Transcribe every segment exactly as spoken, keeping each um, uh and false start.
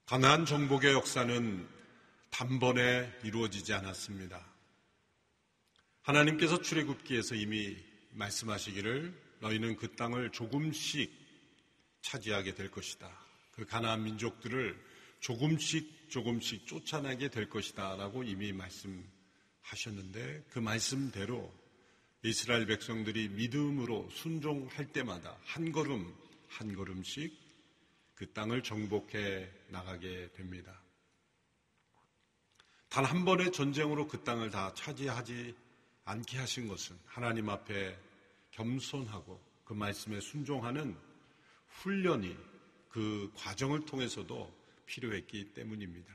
가나안 정복의 역사는 단번에 이루어지지 않았습니다. 하나님께서 출애굽기에서 이미 말씀하시기를 너희는 그 땅을 조금씩 차지하게 될 것이다. 그 가나안 민족들을 조금씩 조금씩 쫓아내게 될 것이다 라고 이미 말씀하셨는데, 그 말씀대로 이스라엘 백성들이 믿음으로 순종할 때마다 한 걸음 한 걸음씩 그 땅을 정복해 나가게 됩니다. 단 한 번의 전쟁으로 그 땅을 다 차지하지 않게 하신 것은 하나님 앞에 겸손하고 그 말씀에 순종하는 훈련이 그 과정을 통해서도 필요했기 때문입니다.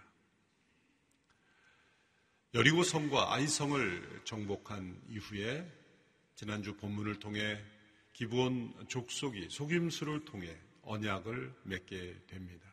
여리고성과 아이성을 정복한 이후에 지난주 본문을 통해 기브온 족속이 속임수를 통해 언약을 맺게 됩니다.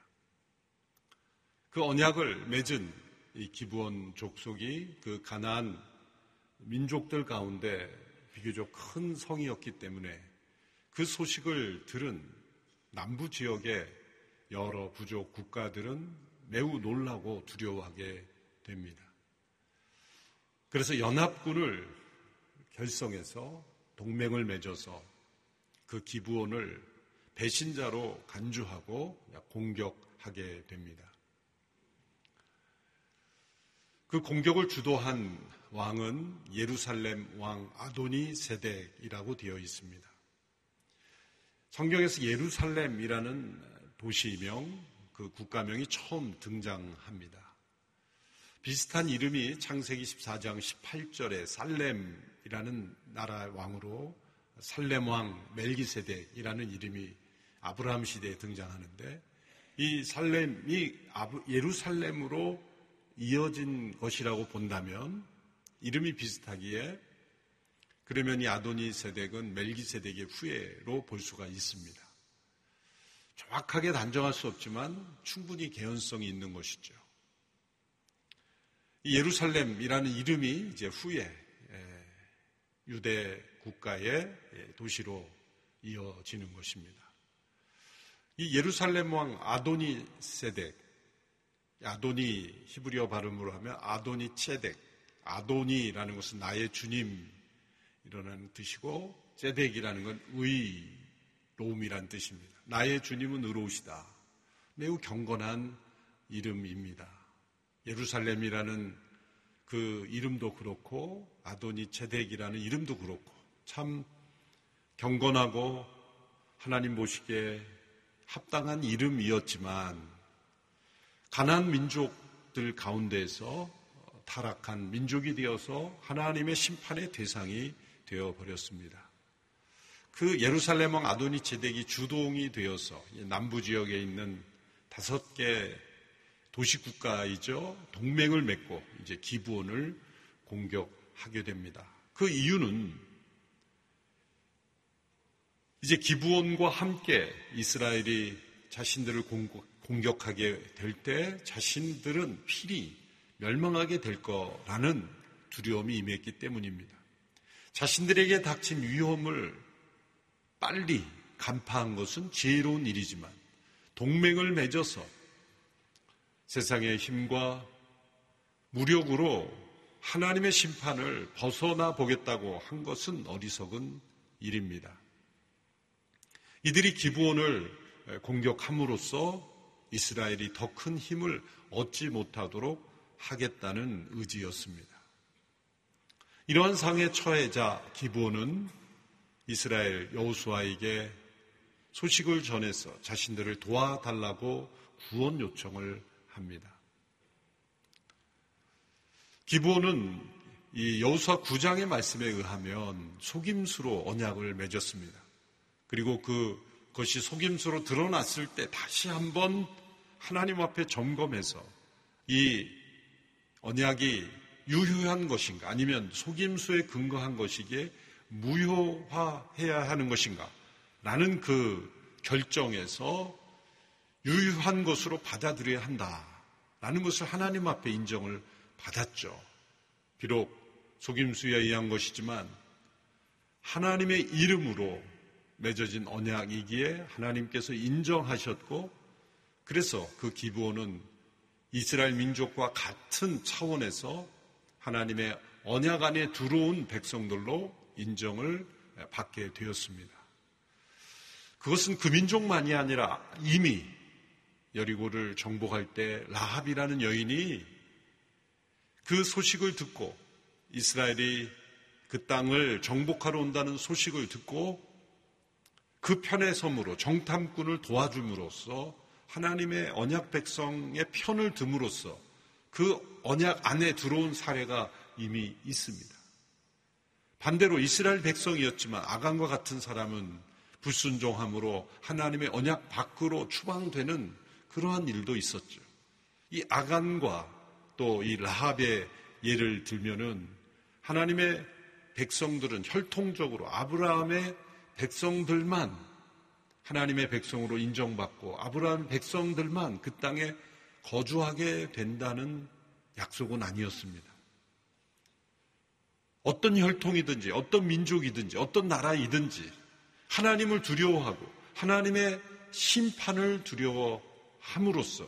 그 언약을 맺은 이 기브온 족속이 그 가나안 민족들 가운데 비교적 큰 성이었기 때문에 그 소식을 들은 남부 지역의 여러 부족 국가들은 매우 놀라고 두려워하게 됩니다. 그래서 연합군을 결성해서 동맹을 맺어서 그 기브온을 배신자로 간주하고 공격하게 됩니다. 그 공격을 주도한 왕은 예루살렘 왕 아도니 세덱이라고 되어 있습니다. 성경에서 예루살렘이라는 도시명, 그 국가명이 처음 등장합니다. 비슷한 이름이 창세기 십사 장 십팔 절에 살렘이라는 나라 왕으로 살렘 왕 멜기세덱이라는 이름이 아브라함 시대에 등장하는데, 이 살렘이 예루살렘으로 이어진 것이라고 본다면 이름이 비슷하기에 그러면 이 아도니 세덱은 멜기세덱의 후예로 볼 수가 있습니다. 정확하게 단정할 수 없지만 충분히 개연성이 있는 것이죠. 이 예루살렘이라는 이름이 이제 후에 유대 국가의 도시로 이어지는 것입니다. 이 예루살렘 왕 아도니 세덱, 아도니 히브리어 발음으로 하면 아도니 체덱, 아도니라는 것은 나의 주님 이라는 뜻이고, 세덱이라는 건 의로움이라는 뜻입니다. 나의 주님은 의로우시다. 매우 경건한 이름입니다. 예루살렘이라는 그 이름도 그렇고 아도니 체덱이라는 이름도 그렇고 참 경건하고 하나님 보시기에 합당한 이름이었지만 가나안 민족들 가운데에서 타락한 민족이 되어서 하나님의 심판의 대상이 되어버렸습니다. 그 예루살렘 왕 아도니 체덱이 주동이 되어서 남부 지역에 있는 다섯 개 도시국가이죠. 동맹을 맺고 이제 기브온을 공격하게 됩니다. 그 이유는 이제 기브온과 함께 이스라엘이 자신들을 공격하게 될 때 자신들은 필히 멸망하게 될 거라는 두려움이 임했기 때문입니다. 자신들에게 닥친 위험을 빨리 간파한 것은 지혜로운 일이지만 동맹을 맺어서 세상의 힘과 무력으로 하나님의 심판을 벗어나 보겠다고 한 것은 어리석은 일입니다. 이들이 기브온을 공격함으로써 이스라엘이 더 큰 힘을 얻지 못하도록 하겠다는 의지였습니다. 이러한 상황에 처해자 기브온은 이스라엘 여호수아에게 소식을 전해서 자신들을 도와달라고 구원 요청을 합니다. 기브온은 이 여호수아 구 장의 말씀에 의하면 속임수로 언약을 맺었습니다. 그리고 그것이 속임수로 드러났을 때 다시 한번 하나님 앞에 점검해서 이 언약이 유효한 것인가 아니면 속임수에 근거한 것이기에 무효화해야 하는 것인가 라는 그 결정에서 유효한 것으로 받아들여야 한다라는 것을 하나님 앞에 인정을 받았죠. 비록 속임수에 의한 것이지만 하나님의 이름으로 맺어진 언약이기에 하나님께서 인정하셨고 그래서 그 기브온은 이스라엘 민족과 같은 차원에서 하나님의 언약 안에 들어온 백성들로 인정을 받게 되었습니다. 그것은 그 민족만이 아니라 이미 여리고를 정복할 때 라합이라는 여인이 그 소식을 듣고 이스라엘이 그 땅을 정복하러 온다는 소식을 듣고 그 편에 섬으로 정탐꾼을 도와줌으로써 하나님의 언약 백성의 편을 듦으로써 그 언약 안에 들어온 사례가 이미 있습니다. 반대로 이스라엘 백성이었지만 아간과 같은 사람은 불순종함으로 하나님의 언약 밖으로 추방되는 그러한 일도 있었죠. 이 아간과 또 이 라합의 예를 들면은 하나님의 백성들은 혈통적으로 아브라함의 백성들만 하나님의 백성으로 인정받고 아브라함 백성들만 그 땅에 거주하게 된다는 약속은 아니었습니다. 어떤 혈통이든지 어떤 민족이든지 어떤 나라이든지 하나님을 두려워하고 하나님의 심판을 두려워함으로써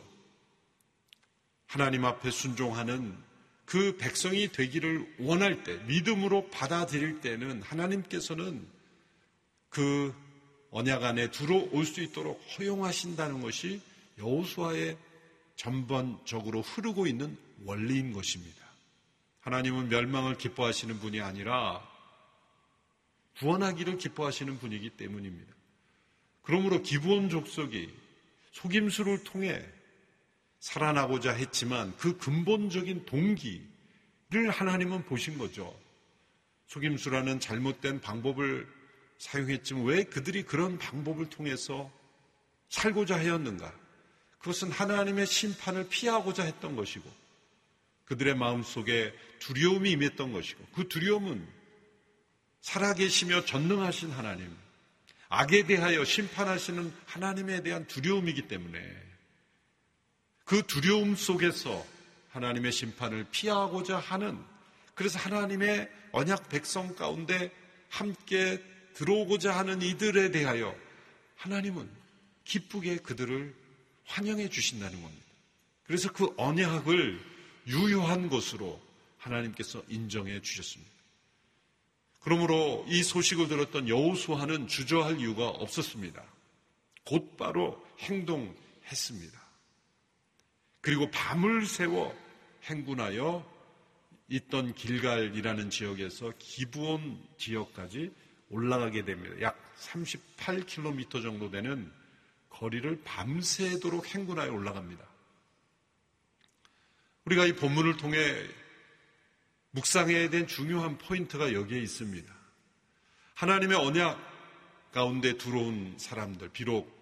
하나님 앞에 순종하는 그 백성이 되기를 원할 때, 믿음으로 받아들일 때는 하나님께서는 그 언약 안에 들어올 수 있도록 허용하신다는 것이 여호수아의 전반적으로 흐르고 있는 원리인 것입니다. 하나님은 멸망을 기뻐하시는 분이 아니라 구원하기를 기뻐하시는 분이기 때문입니다. 그러므로 기브온 족속이 속임수를 통해 살아나고자 했지만 그 근본적인 동기를 하나님은 보신 거죠. 속임수라는 잘못된 방법을 사용했지만 왜 그들이 그런 방법을 통해서 살고자 하였는가? 그것은 하나님의 심판을 피하고자 했던 것이고 그들의 마음속에 두려움이 임했던 것이고 그 두려움은 살아계시며 전능하신 하나님, 악에 대하여 심판하시는 하나님에 대한 두려움이기 때문에 그 두려움 속에서 하나님의 심판을 피하고자 하는, 그래서 하나님의 언약 백성 가운데 함께 들어오고자 하는 이들에 대하여 하나님은 기쁘게 그들을 환영해 주신다는 겁니다. 그래서 그 언약을 유효한 것으로 하나님께서 인정해 주셨습니다. 그러므로 이 소식을 들었던 여호수아는 주저할 이유가 없었습니다. 곧바로 행동했습니다. 그리고 밤을 새워 행군하여 있던 길갈이라는 지역에서 기브온 지역까지 올라가게 됩니다. 약 삼십팔 킬로미터 정도 되는 거리를 밤새도록 행군하여 올라갑니다. 우리가 이 본문을 통해 묵상해야 된 중요한 포인트가 여기에 있습니다. 하나님의 언약 가운데 들어온 사람들, 비록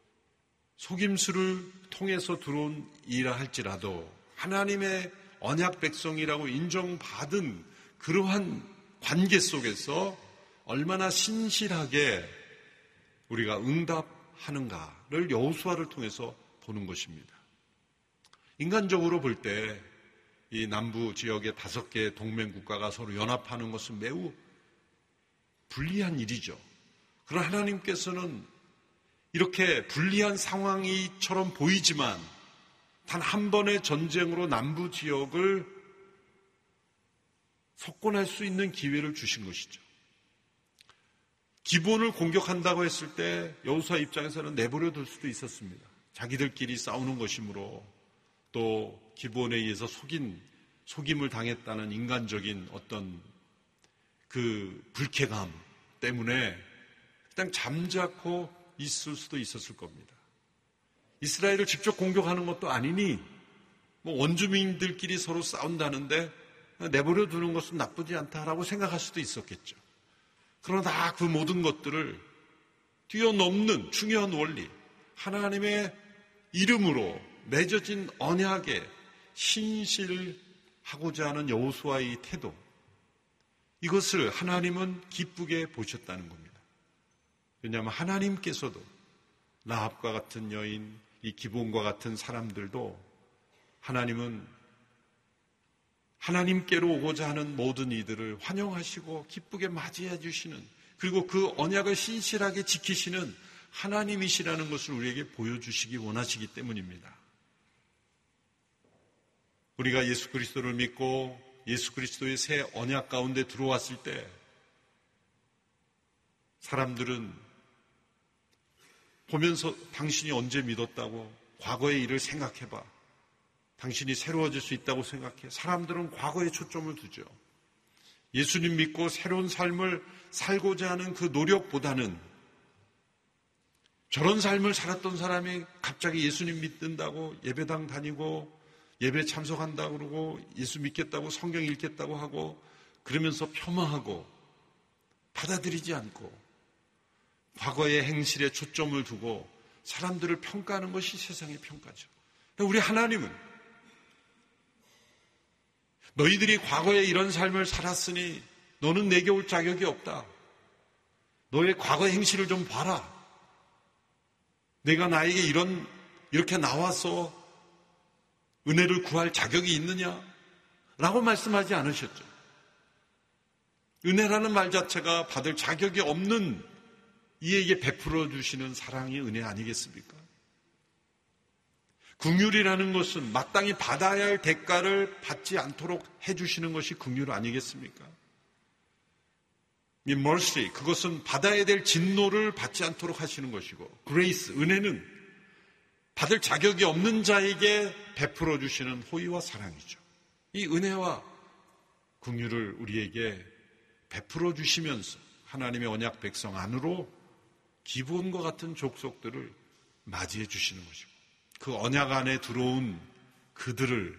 속임수를 통해서 들어온 이라 할지라도 하나님의 언약 백성이라고 인정받은 그러한 관계 속에서 얼마나 신실하게 우리가 응답하는가를 여호수아를 통해서 보는 것입니다. 인간적으로 볼 때 이 남부 지역의 다섯 개의 동맹 국가가 서로 연합하는 것은 매우 불리한 일이죠. 그러나 하나님께서는 이렇게 불리한 상황이처럼 보이지만 단 한 번의 전쟁으로 남부 지역을 석권할 수 있는 기회를 주신 것이죠. 기브온을 공격한다고 했을 때 여호수아 입장에서는 내버려 둘 수도 있었습니다. 자기들끼리 싸우는 것이므로 또 기브온에 의해서 속인, 속임을 당했다는 인간적인 어떤 그 불쾌감 때문에 그냥 잠자코 있을 수도 있었을 겁니다. 이스라엘을 직접 공격하는 것도 아니니 뭐 원주민들끼리 서로 싸운다는데 내버려 두는 것은 나쁘지 않다라고 생각할 수도 있었겠죠. 그러나 그 모든 것들을 뛰어넘는 중요한 원리, 하나님의 이름으로 맺어진 언약에 신실하고자 하는 여호수아의 태도, 이것을 하나님은 기쁘게 보셨다는 겁니다. 왜냐하면 하나님께서도 라합과 같은 여인, 이 기브온과 같은 사람들도 하나님은 하나님께로 오고자 하는 모든 이들을 환영하시고 기쁘게 맞이해 주시는, 그리고 그 언약을 신실하게 지키시는 하나님이시라는 것을 우리에게 보여주시기 원하시기 때문입니다. 우리가 예수 그리스도를 믿고 예수 그리스도의 새 언약 가운데 들어왔을 때 사람들은 보면서 당신이 언제 믿었다고 과거의 일을 생각해봐. 당신이 새로워질 수 있다고 생각해. 사람들은 과거에 초점을 두죠. 예수님 믿고 새로운 삶을 살고자 하는 그 노력보다는 저런 삶을 살았던 사람이 갑자기 예수님 믿는다고 예배당 다니고 예배 참석한다고 그러고 예수 믿겠다고 성경 읽겠다고 하고 그러면서 폄하하고 받아들이지 않고 과거의 행실에 초점을 두고 사람들을 평가하는 것이 세상의 평가죠. 우리 하나님은 너희들이 과거에 이런 삶을 살았으니 너는 내게 올 자격이 없다. 너의 과거의 행실을 좀 봐라. 내가 나에게 이런 이렇게 나와서 은혜를 구할 자격이 있느냐? 라고 말씀하지 않으셨죠. 은혜라는 말 자체가 받을 자격이 없는 이에게 베풀어 주시는 사랑이 은혜 아니겠습니까? 긍휼이라는 것은 마땅히 받아야 할 대가를 받지 않도록 해주시는 것이 긍휼 아니겠습니까? 이 mercy, 그것은 받아야 될 진노를 받지 않도록 하시는 것이고, grace, 은혜는 받을 자격이 없는 자에게 베풀어 주시는 호의와 사랑이죠. 이 은혜와 긍휼을 우리에게 베풀어 주시면서 하나님의 언약 백성 안으로 기브온과 같은 족속들을 맞이해 주시는 것이고, 그 언약 안에 들어온 그들을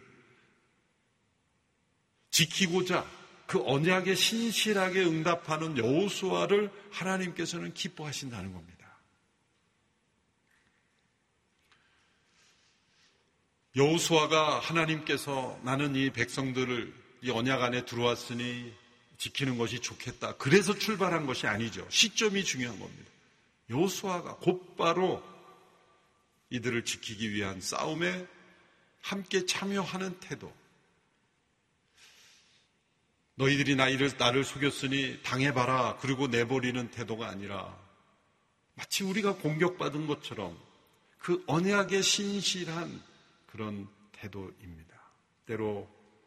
지키고자 그 언약에 신실하게 응답하는 여호수아를 하나님께서는 기뻐하신다는 겁니다. 여호수아가 하나님께서 나는 이 백성들을 이 언약 안에 들어왔으니 지키는 것이 좋겠다. 그래서 출발한 것이 아니죠. 시점이 중요한 겁니다. 여호수아가 곧바로 이들을 지키기 위한 싸움에 함께 참여하는 태도. 너희들이 나를, 나를 속였으니 당해봐라. 그리고 내버리는 태도가 아니라 마치 우리가 공격받은 것처럼 그 언약에 신실한 그런 태도입니다. 때로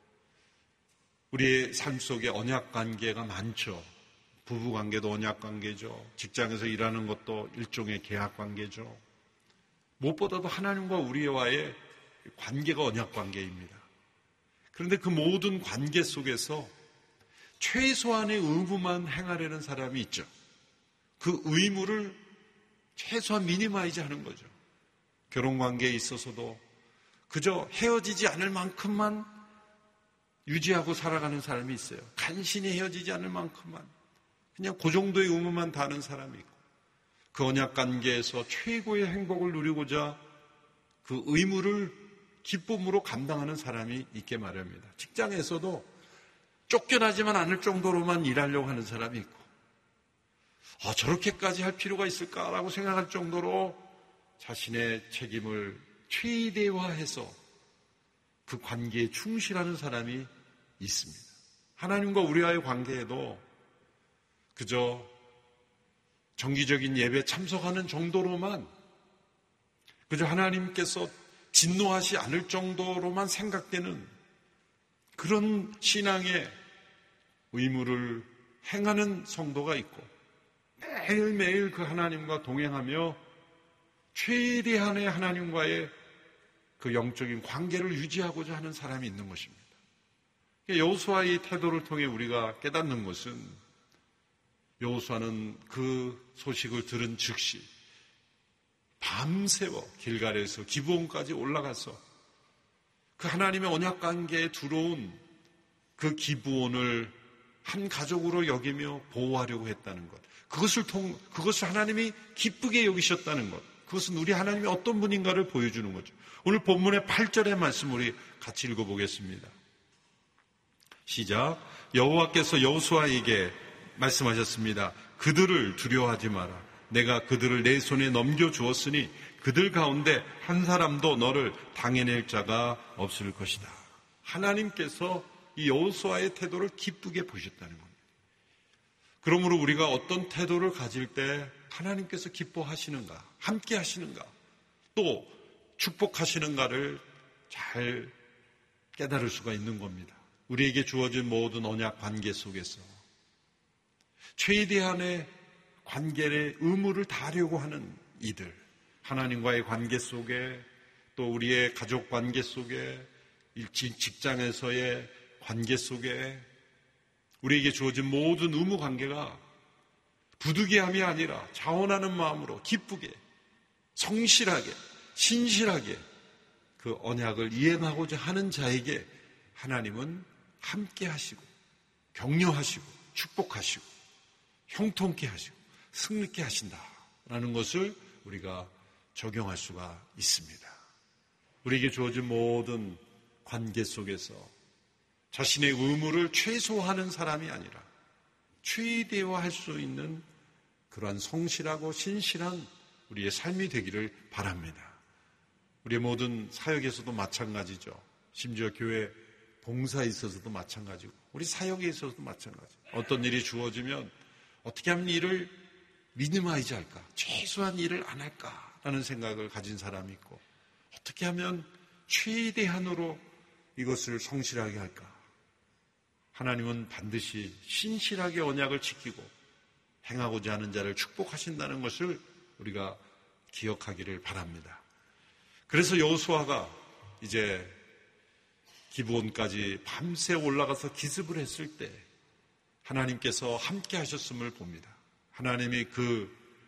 우리의 삶 속에 언약 관계가 많죠. 부부 관계도 언약 관계죠. 직장에서 일하는 것도 일종의 계약 관계죠. 무엇보다도 하나님과 우리와의 관계가 언약 관계입니다. 그런데 그 모든 관계 속에서 최소한의 의무만 행하려는 사람이 있죠. 그 의무를 최소한 미니마이즈 하는 거죠. 결혼 관계에 있어서도 그저 헤어지지 않을 만큼만 유지하고 살아가는 사람이 있어요. 간신히 헤어지지 않을 만큼만 그냥 그 정도의 의무만 다하는 사람이 있고, 그 언약 관계에서 최고의 행복을 누리고자 그 의무를 기쁨으로 감당하는 사람이 있게 마련입니다. 직장에서도 쫓겨나지만 않을 정도로만 일하려고 하는 사람이 있고, 아, 저렇게까지 할 필요가 있을까라고 생각할 정도로 자신의 책임을 최대화해서 그 관계에 충실하는 사람이 있습니다. 하나님과 우리와의 관계에도 그저 정기적인 예배 참석하는 정도로만, 그저 하나님께서 진노하지 않을 정도로만 생각되는 그런 신앙의 의무를 행하는 성도가 있고, 매일매일 그 하나님과 동행하며 최대한의 하나님과의 그 영적인 관계를 유지하고자 하는 사람이 있는 것입니다. 여호수아의 태도를 통해 우리가 깨닫는 것은, 여호수아는 그 소식을 들은 즉시 밤새워 길갈에서 기브온까지 올라가서 그 하나님의 언약 관계에 들어온 그 기브온을 한 가족으로 여기며 보호하려고 했다는 것, 그것을 통 그것을 하나님이 기쁘게 여기셨다는 것, 그것은 우리 하나님이 어떤 분인가를 보여주는 거죠. 오늘 본문의 팔 절의 말씀 우리 같이 읽어보겠습니다. 시작. 여호와께서 여호수아에게 말씀하셨습니다. 그들을 두려워하지 마라. 내가 그들을 내 손에 넘겨주었으니 그들 가운데 한 사람도 너를 당해낼 자가 없을 것이다. 하나님께서 이 여호수아의 태도를 기쁘게 보셨다는 겁니다. 그러므로 우리가 어떤 태도를 가질 때 하나님께서 기뻐하시는가, 함께 하시는가, 또 축복하시는가를 잘 깨달을 수가 있는 겁니다. 우리에게 주어진 모든 언약 관계 속에서 최대한의 관계의 의무를 다하려고 하는 이들, 하나님과의 관계 속에, 또 우리의 가족 관계 속에, 직장에서의 관계 속에 우리에게 주어진 모든 의무 관계가 부득이함이 아니라 자원하는 마음으로 기쁘게, 성실하게, 신실하게 그 언약을 이행하고자 하는 자에게 하나님은 함께 하시고 격려하시고 축복하시고 형통케 하시고 승리케 하신다라는 것을 우리가 적용할 수가 있습니다. 우리에게 주어진 모든 관계 속에서 자신의 의무를 최소화하는 사람이 아니라 최대화할 수 있는 그러한 성실하고 신실한 우리의 삶이 되기를 바랍니다. 우리의 모든 사역에서도 마찬가지죠. 심지어 교회 봉사에 있어서도 마찬가지고 우리 사역에 있어서도 마찬가지. 어떤 일이 주어지면 어떻게 하면 일을 미니마이즈 할까, 최소한 일을 안 할까라는 생각을 가진 사람이 있고, 어떻게 하면 최대한으로 이것을 성실하게 할까. 하나님은 반드시 신실하게 언약을 지키고 행하고자 하는 자를 축복하신다는 것을 우리가 기억하기를 바랍니다. 그래서 여호수아가 이제 기브온까지 밤새 올라가서 기습을 했을 때 하나님께서 함께 하셨음을 봅니다. 하나님이 그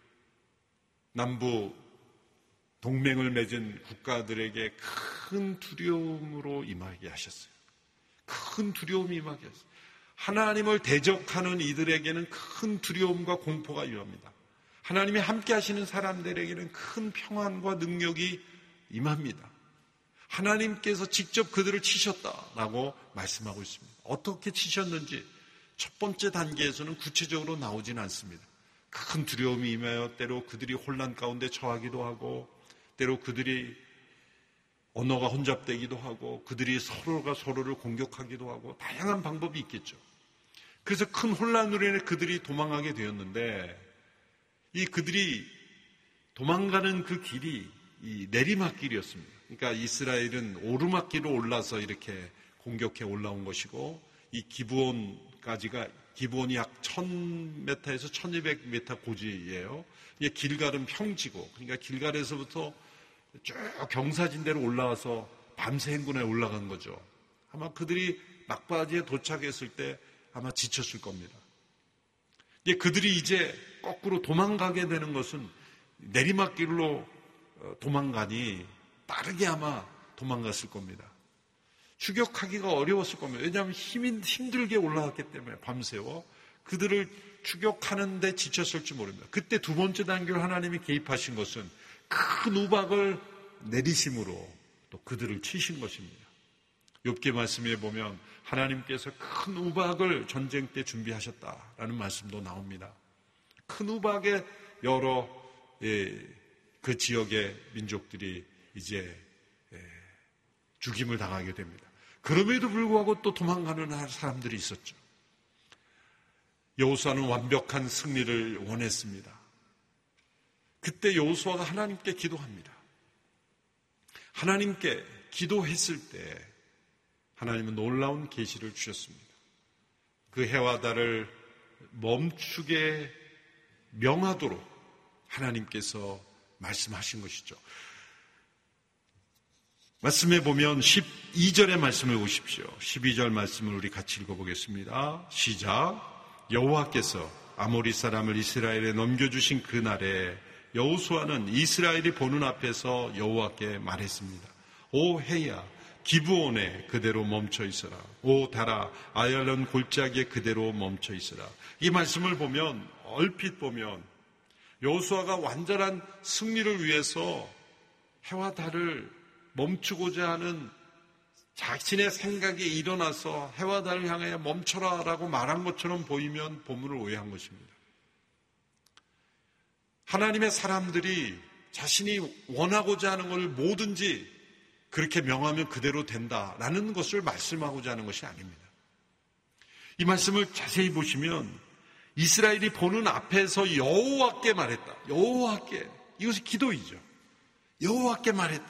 남부 동맹을 맺은 국가들에게 큰 두려움으로 임하게 하셨어요. 큰 두려움이 임하게 하셨어요. 하나님을 대적하는 이들에게는 큰 두려움과 공포가 임합니다. 하나님이 함께 하시는 사람들에게는 큰 평안과 능력이 임합니다. 하나님께서 직접 그들을 치셨다라고 말씀하고 있습니다. 어떻게 치셨는지 첫 번째 단계에서는 구체적으로 나오진 않습니다. 큰 두려움이 임하여 때로 그들이 혼란 가운데 처하기도 하고, 때로 그들이 언어가 혼잡되기도 하고, 그들이 서로가 서로를 공격하기도 하고, 다양한 방법이 있겠죠. 그래서 큰 혼란으로 인해 그들이 도망하게 되었는데, 이 그들이 도망가는 그 길이 이 내리막길이었습니다. 그러니까 이스라엘은 오르막길로 올라서 이렇게 공격해 올라온 것이고, 이 기브온까지가 기브온이 약 천 미터에서 천이백 미터 고지예요. 이게 길갈은 평지고, 그러니까 길갈에서부터 쭉 경사진대로 올라와서 밤새 행군에 올라간 거죠. 아마 그들이 막바지에 도착했을 때 아마 지쳤을 겁니다. 이제 그들이 이제 거꾸로 도망가게 되는 것은 내리막길로 도망가니 빠르게 아마 도망갔을 겁니다. 추격하기가 어려웠을 겁니다. 왜냐하면 힘이 힘들게 올라갔기 때문에 밤새워 그들을 추격하는데 지쳤을지 모릅니다. 그때 두 번째 단계로 하나님이 개입하신 것은 큰 우박을 내리심으로 또 그들을 치신 것입니다. 욥기 말씀에 보면 하나님께서 큰 우박을 전쟁 때 준비하셨다라는 말씀도 나옵니다. 큰 우박에 여러 예, 그 지역의 민족들이 이제 예, 죽임을 당하게 됩니다. 그럼에도 불구하고 또 도망가는 사람들이 있었죠. 여호수아는 완벽한 승리를 원했습니다. 그때 여호수아가 하나님께 기도합니다. 하나님께 기도했을 때 하나님은 놀라운 계시를 주셨습니다. 그 해와 달을 멈추게 명하도록 하나님께서 말씀하신 것이죠. 말씀해 보면 십이 절의 말씀을 보십시오. 십이 절 말씀을 우리 같이 읽어보겠습니다. 시작. 여호와께서 아모리 사람을 이스라엘에 넘겨주신 그날에 여호수아는 이스라엘이 보는 앞에서 여호와께 말했습니다. 오 해야 기브온에 그대로 멈춰 있어라. 오 달아 아얄론 골짜기에 그대로 멈춰 있어라. 이 말씀을 보면 얼핏 보면 여호수아가 완전한 승리를 위해서 해와 달을 멈추고자 하는 자신의 생각이 일어나서 해와 달을 향해 멈춰라 라고 말한 것처럼 보이면 본문을 오해한 것입니다. 하나님의 사람들이 자신이 원하고자 하는 것을 뭐든지 그렇게 명하면 그대로 된다라는 것을 말씀하고자 하는 것이 아닙니다. 이 말씀을 자세히 보시면 이스라엘이 보는 앞에서 여호와께 말했다. 여호와께. 이것이 기도이죠. 여호와께 말했다.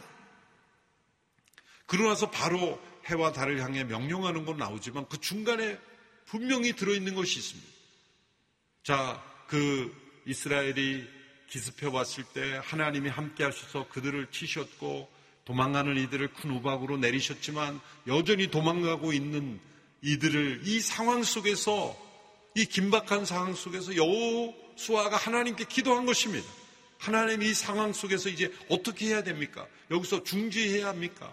그러고 나서 바로 해와 달을 향해 명령하는 건 나오지만 그 중간에 분명히 들어있는 것이 있습니다. 자, 그 이스라엘이 기습해 왔을 때 하나님이 함께 하셔서 그들을 치셨고 도망가는 이들을 큰 우박으로 내리셨지만 여전히 도망가고 있는 이들을 이 상황 속에서, 이 긴박한 상황 속에서 여호수아가 하나님께 기도한 것입니다. 하나님, 이 상황 속에서 이제 어떻게 해야 됩니까? 여기서 중지해야 합니까?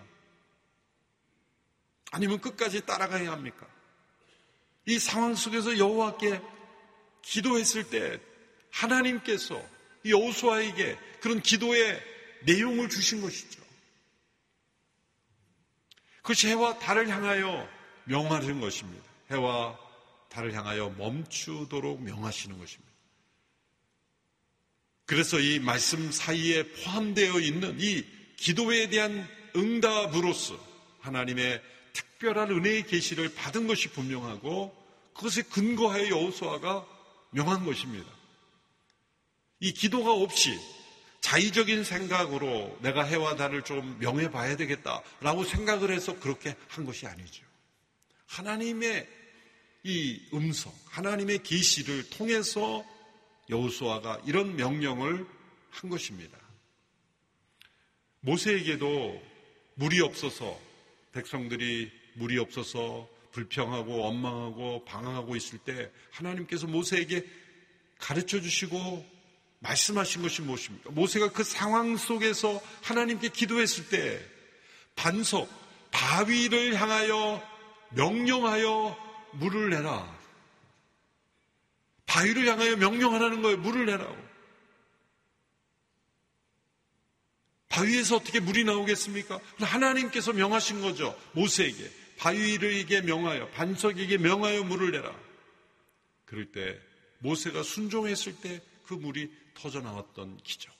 아니면 끝까지 따라가야 합니까? 이 상황 속에서 여호와께 기도했을 때 하나님께서 여호수아에게 그런 기도의 내용을 주신 것이죠. 그것이 해와 달을 향하여 명하시는 것입니다. 해와 달을 향하여 멈추도록 명하시는 것입니다. 그래서 이 말씀 사이에 포함되어 있는 이 기도에 대한 응답으로서 하나님의 특별한 은혜의 계시를 받은 것이 분명하고 그것에 근거하여 여호수아가 명한 것입니다. 이 기도가 없이 자의적인 생각으로 내가 해와 달을 좀 명해봐야 되겠다라고 생각을 해서 그렇게 한 것이 아니죠. 하나님의 이 음성, 하나님의 계시를 통해서 여호수아가 이런 명령을 한 것입니다. 모세에게도 물이 없어서, 백성들이 물이 없어서 불평하고 원망하고 방황하고 있을 때 하나님께서 모세에게 가르쳐 주시고 말씀하신 것이 무엇입니까? 모세가 그 상황 속에서 하나님께 기도했을 때 반석, 바위를 향하여 명령하여 물을 내라. 바위를 향하여 명령하라는 거예요. 물을 내라고. 바위에서 어떻게 물이 나오겠습니까? 하나님께서 명하신 거죠. 모세에게. 바위에게 명하여, 반석에게 명하여 물을 내라. 그럴 때 모세가 순종했을 때 그 물이 터져 나왔던 기적.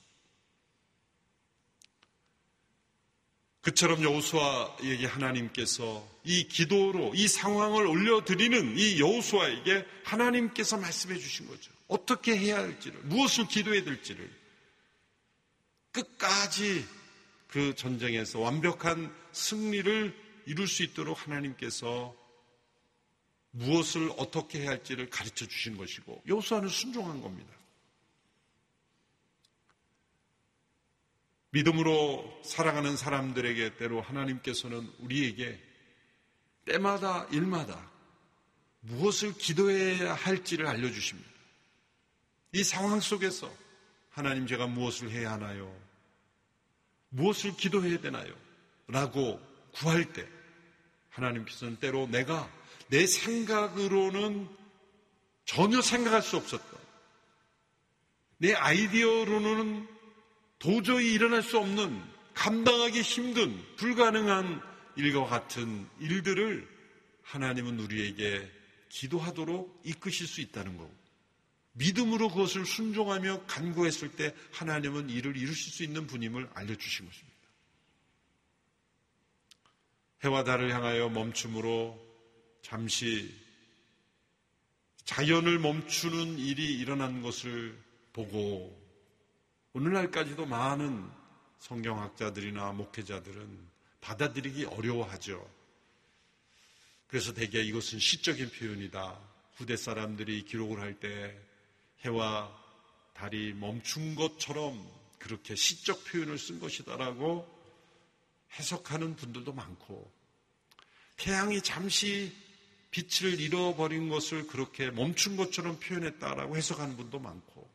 그처럼 여호수아에게 하나님께서 이 기도로 이 상황을 올려드리는 이 여호수아에게 하나님께서 말씀해 주신 거죠. 어떻게 해야 할지를, 무엇을 기도해야 될지를. 끝까지 그 전쟁에서 완벽한 승리를 이룰 수 있도록 하나님께서 무엇을 어떻게 해야 할지를 가르쳐 주신 것이고 여호수아는 순종한 겁니다. 믿음으로 살아가는 사람들에게 때로 하나님께서는 우리에게 때마다 일마다 무엇을 기도해야 할지를 알려주십니다. 이 상황 속에서 하나님, 제가 무엇을 해야 하나요? 무엇을 기도해야 되나요? 라고 구할 때 하나님께서는 때로 내가 내 생각으로는 전혀 생각할 수 없었던, 내 아이디어로는 도저히 일어날 수 없는, 감당하기 힘든, 불가능한 일과 같은 일들을 하나님은 우리에게 기도하도록 이끄실 수 있다는 거고, 믿음으로 그것을 순종하며 간구했을 때 하나님은 이를 이루실 수 있는 분임을 알려주신 것입니다. 해와 달을 향하여 멈춤으로 잠시 자연을 멈추는 일이 일어난 것을 보고 오늘날까지도 많은 성경학자들이나 목회자들은 받아들이기 어려워하죠. 그래서 대개 이것은 시적인 표현이다. 후대 사람들이 기록을 할 때 해와 달이 멈춘 것처럼 그렇게 시적 표현을 쓴 것이다라고 해석하는 분들도 많고, 태양이 잠시 빛을 잃어버린 것을 그렇게 멈춘 것처럼 표현했다라고 해석하는 분도 많고,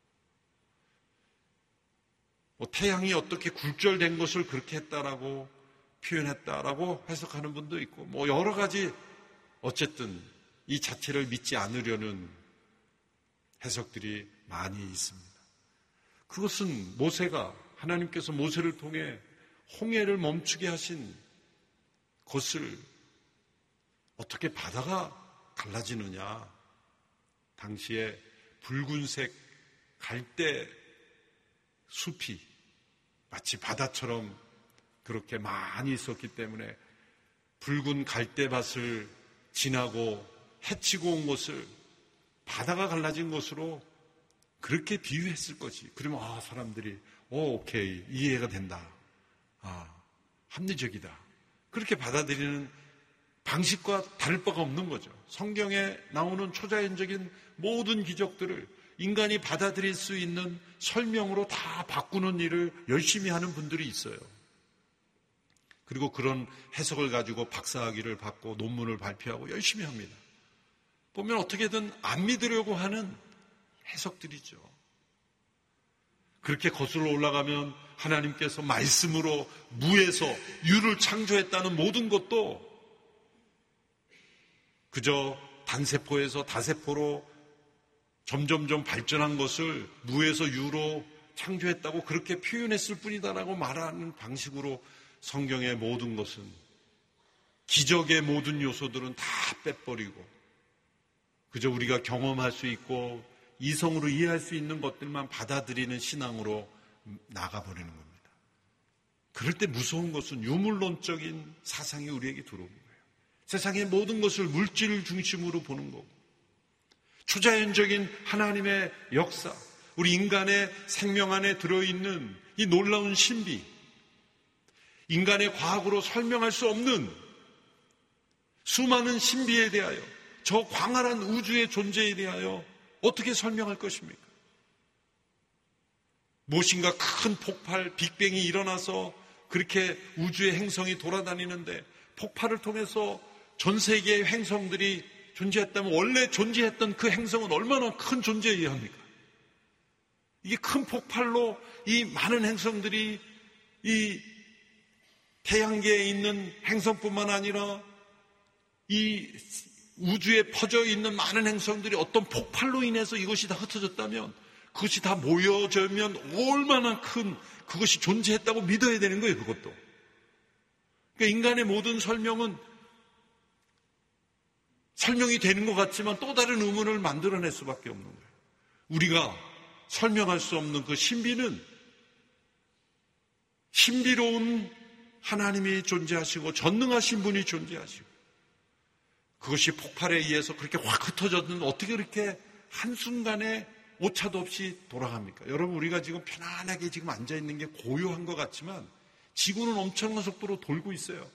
뭐 태양이 어떻게 굴절된 것을 그렇게 했다라고 표현했다라고 해석하는 분도 있고, 뭐 여러 가지, 어쨌든 이 자체를 믿지 않으려는 해석들이 많이 있습니다. 그것은 모세가, 하나님께서 모세를 통해 홍해를 멈추게 하신 것을 어떻게 바다가 갈라지느냐, 당시에 붉은색 갈대 숲이 마치 바다처럼 그렇게 많이 있었기 때문에 붉은 갈대밭을 지나고 헤치고 온 것을 바다가 갈라진 것으로 그렇게 비유했을 거지. 그러면 아 사람들이 오, 오케이 이해가 된다. 아 합리적이다. 그렇게 받아들이는 방식과 다를 바가 없는 거죠. 성경에 나오는 초자연적인 모든 기적들을 인간이 받아들일 수 있는 설명으로 다 바꾸는 일을 열심히 하는 분들이 있어요. 그리고 그런 해석을 가지고 박사학위를 받고 논문을 발표하고 열심히 합니다. 보면 어떻게든 안 믿으려고 하는 해석들이죠. 그렇게 거슬러 올라가면 하나님께서 말씀으로 무에서 유를 창조했다는 모든 것도 그저 단세포에서 다세포로 점점점 발전한 것을 무에서 유로 창조했다고 그렇게 표현했을 뿐이다라고 말하는 방식으로 성경의 모든 것은 기적의 모든 요소들은 다 빼버리고 그저 우리가 경험할 수 있고 이성으로 이해할 수 있는 것들만 받아들이는 신앙으로 나가버리는 겁니다. 그럴 때 무서운 것은 유물론적인 사상이 우리에게 들어오는 거예요. 세상의 모든 것을 물질 중심으로 보는 거고 초자연적인 하나님의 역사, 우리 인간의 생명 안에 들어있는 이 놀라운 신비, 인간의 과학으로 설명할 수 없는 수많은 신비에 대하여 저 광활한 우주의 존재에 대하여 어떻게 설명할 것입니까? 무엇인가 큰 폭발, 빅뱅이 일어나서 그렇게 우주의 행성이 돌아다니는데 폭발을 통해서 전 세계의 행성들이 존재했다면 원래 존재했던 그 행성은 얼마나 큰 존재여야 합니까? 이게 큰 폭발로 이 많은 행성들이 이 태양계에 있는 행성뿐만 아니라 이 우주에 퍼져 있는 많은 행성들이 어떤 폭발로 인해서 이것이 다 흩어졌다면 그것이 다 모여지면 얼마나 큰 그것이 존재했다고 믿어야 되는 거예요. 그것도. 그러니까 인간의 모든 설명은 설명이 되는 것 같지만 또 다른 의문을 만들어낼 수밖에 없는 거예요. 우리가 설명할 수 없는 그 신비는 신비로운 하나님이 존재하시고 전능하신 분이 존재하시고 그것이 폭발에 의해서 그렇게 확 흩어졌는데 어떻게 그렇게 한순간에 오차도 없이 돌아갑니까? 여러분 우리가 지금 편안하게 지금 앉아있는 게 고요한 것 같지만 지구는 엄청난 속도로 돌고 있어요.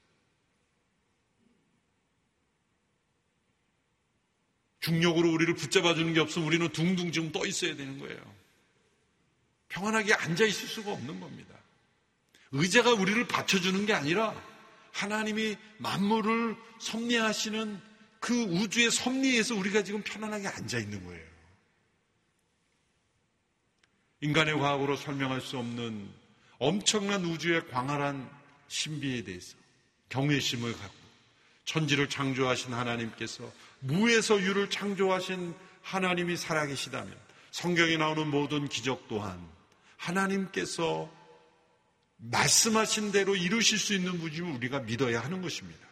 중력으로 우리를 붙잡아주는 게 없으면 우리는 둥둥 지금 떠 있어야 되는 거예요. 평안하게 앉아있을 수가 없는 겁니다. 의자가 우리를 받쳐주는 게 아니라 하나님이 만물을 섭리하시는 그 우주의 섭리에서 우리가 지금 편안하게 앉아있는 거예요. 인간의 과학으로 설명할 수 없는 엄청난 우주의 광활한 신비에 대해서 경외심을 갖고 천지를 창조하신 하나님께서 무에서 유를 창조하신 하나님이 살아계시다면 성경에 나오는 모든 기적 또한 하나님께서 말씀하신 대로 이루실 수 있는 분임을 우리가 믿어야 하는 것입니다.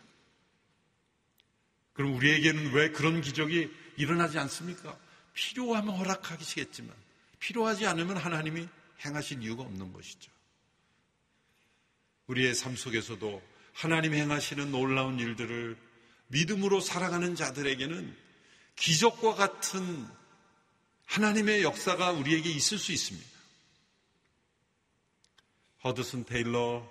그럼 우리에게는 왜 그런 기적이 일어나지 않습니까? 필요하면 허락하시겠지만 필요하지 않으면 하나님이 행하실 이유가 없는 것이죠. 우리의 삶 속에서도 하나님 행하시는 놀라운 일들을 믿음으로 살아가는 자들에게는 기적과 같은 하나님의 역사가 우리에게 있을 수 있습니다. 허드슨 테일러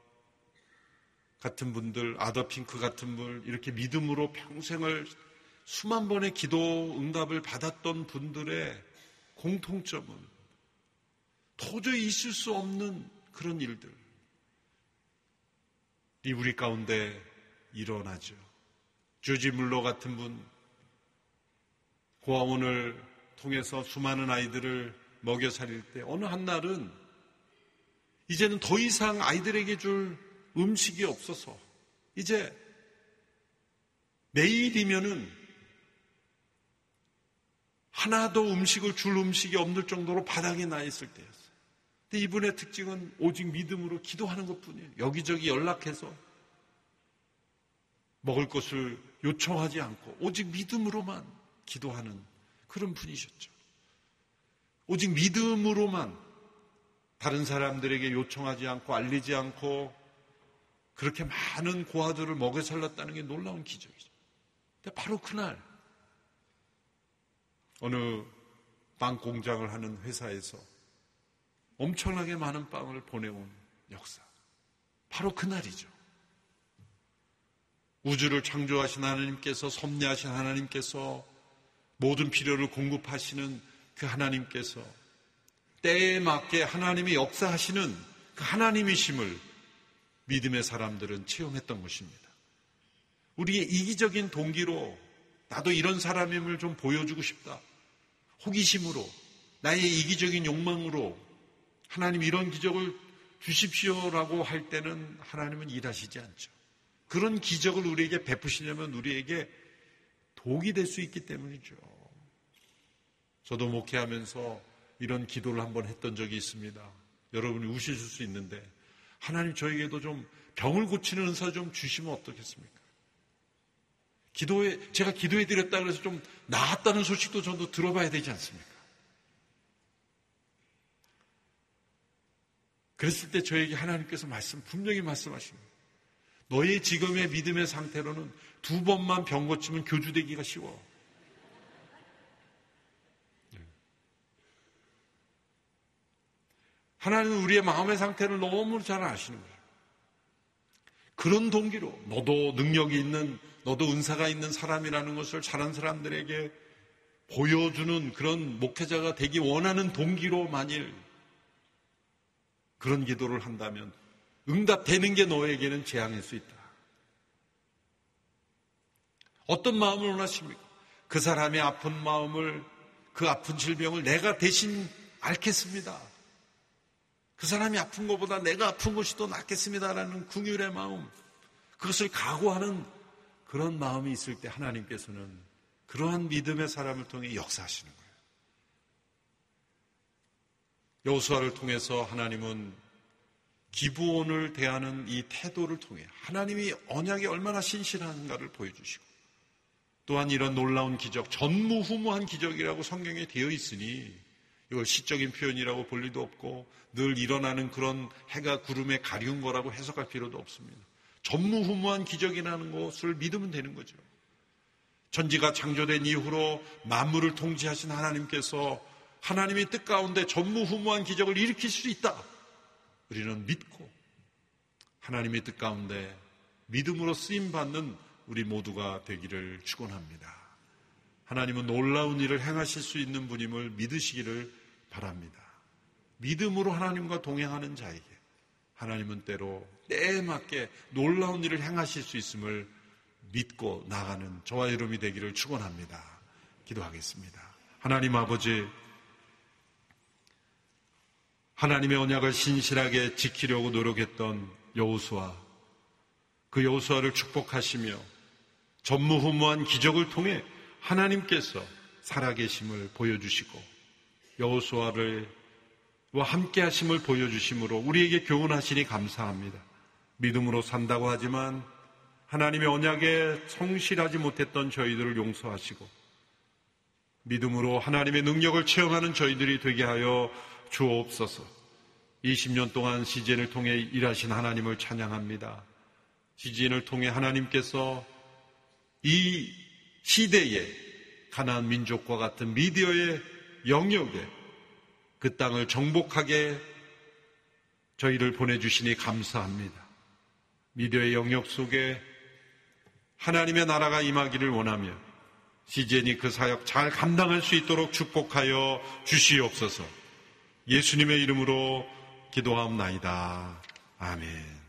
같은 분들, 아더 핑크 같은 분, 이렇게 믿음으로 평생을 수만 번의 기도 응답을 받았던 분들의 공통점은 도저히 있을 수 없는 그런 일들이 우리 가운데 일어나죠. 조지 물러 같은 분, 고아원을 통해서 수많은 아이들을 먹여 살릴 때 어느 한날은 이제는 더 이상 아이들에게 줄 음식이 없어서 이제 내일이면은 하나도 음식을 줄 음식이 없는 정도로 바닥에 나 있을 때였어요. 근데 이분의 특징은 오직 믿음으로 기도하는 것뿐이에요. 여기저기 연락해서 먹을 것을 요청하지 않고 오직 믿음으로만 기도하는 그런 분이셨죠. 오직 믿음으로만 다른 사람들에게 요청하지 않고 알리지 않고 그렇게 많은 고아들을 먹여 살렸다는 게 놀라운 기적이죠. 근데 바로 그날 어느 빵 공장을 하는 회사에서 엄청나게 많은 빵을 보내온 역사. 바로 그날이죠. 우주를 창조하신 하나님께서, 섭리하신 하나님께서, 모든 필요를 공급하시는 그 하나님께서 때에 맞게 하나님이 역사하시는 그 하나님이심을 믿음의 사람들은 체험했던 것입니다. 우리의 이기적인 동기로 나도 이런 사람임을 좀 보여주고 싶다. 호기심으로, 나의 이기적인 욕망으로 하나님 이런 기적을 주십시오라고 할 때는 하나님은 일하시지 않죠. 그런 기적을 우리에게 베푸시려면 우리에게 독이 될 수 있기 때문이죠. 저도 목회하면서 이런 기도를 한번 했던 적이 있습니다. 여러분이 우실 수 있는데 하나님 저에게도 좀 병을 고치는 은사 좀 주시면 어떻겠습니까? 기도에 제가 기도해 드렸다 그래서 좀 나았다는 소식도 저도 들어봐야 되지 않습니까? 그랬을 때 저에게 하나님께서 말씀 분명히 말씀하십니다. 너의 지금의 믿음의 상태로는 두 번만 병 고치면 교주되기가 쉬워. 하나님은 우리의 마음의 상태를 너무 잘 아시는 거예요. 그런 동기로 너도 능력이 있는, 너도 은사가 있는 사람이라는 것을 다른 사람들에게 보여주는 그런 목회자가 되기 원하는 동기로 만일 그런 기도를 한다면 응답되는 게 너에게는 재앙일 수 있다. 어떤 마음을 원하십니까? 그 사람의 아픈 마음을, 그 아픈 질병을 내가 대신 앓겠습니다. 그 사람이 아픈 것보다 내가 아픈 것이 더 낫겠습니다라는 긍휼의 마음, 그것을 각오하는 그런 마음이 있을 때 하나님께서는 그러한 믿음의 사람을 통해 역사하시는 거예요. 여호수아를 통해서 하나님은 기브온을 대하는 이 태도를 통해 하나님이 언약에 얼마나 신실한가를 보여주시고, 또한 이런 놀라운 기적, 전무후무한 기적이라고 성경에 되어 있으니 이걸 시적인 표현이라고 볼 리도 없고 늘 일어나는 그런 해가 구름에 가리운 거라고 해석할 필요도 없습니다. 전무후무한 기적이라는 것을 믿으면 되는 거죠. 천지가 창조된 이후로 만물을 통치하신 하나님께서 하나님의 뜻 가운데 전무후무한 기적을 일으킬 수 있다. 우리는 믿고 하나님의 뜻 가운데 믿음으로 쓰임받는 우리 모두가 되기를 축원합니다. 하나님은 놀라운 일을 행하실 수 있는 분임을 믿으시기를 바랍니다. 믿음으로 하나님과 동행하는 자에게 하나님은 때로 때에 맞게 놀라운 일을 행하실 수 있음을 믿고 나가는 저와 여러분이 되기를 축원합니다. 기도하겠습니다. 하나님 아버지, 하나님의 언약을 신실하게 지키려고 노력했던 여호수아, 그 여호수아를 축복하시며 전무후무한 기적을 통해 하나님께서 살아계심을 보여주시고 여호수아를 와 함께 하심을 보여주심으로 우리에게 교훈하시니 감사합니다. 믿음으로 산다고 하지만 하나님의 언약에 성실하지 못했던 저희들을 용서하시고 믿음으로 하나님의 능력을 체험하는 저희들이 되게 하여 주옵소서. 이십 년 동안 씨지엔을 통해 일하신 하나님을 찬양합니다. 씨지엔을 통해 하나님께서 이 시대에 가나안 민족과 같은 미디어의 영역에 그 땅을 정복하게 저희를 보내주시니 감사합니다. 미디어의 영역 속에 하나님의 나라가 임하기를 원하며 씨지엔이 그 사역 잘 감당할 수 있도록 축복하여 주시옵소서. 예수님의 이름으로 기도하옵나이다. 아멘.